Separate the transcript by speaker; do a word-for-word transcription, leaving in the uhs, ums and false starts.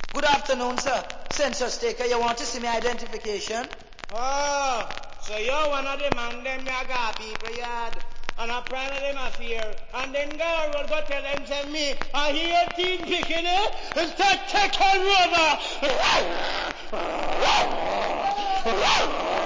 Speaker 1: Good afternoon, sir. Census taker, you want to see my identification?
Speaker 2: Oh, so you're one of the man them yaga people yard. And a prime of them affair. And then girl will go tell them, say me, I hear teen picking it, and start taking over.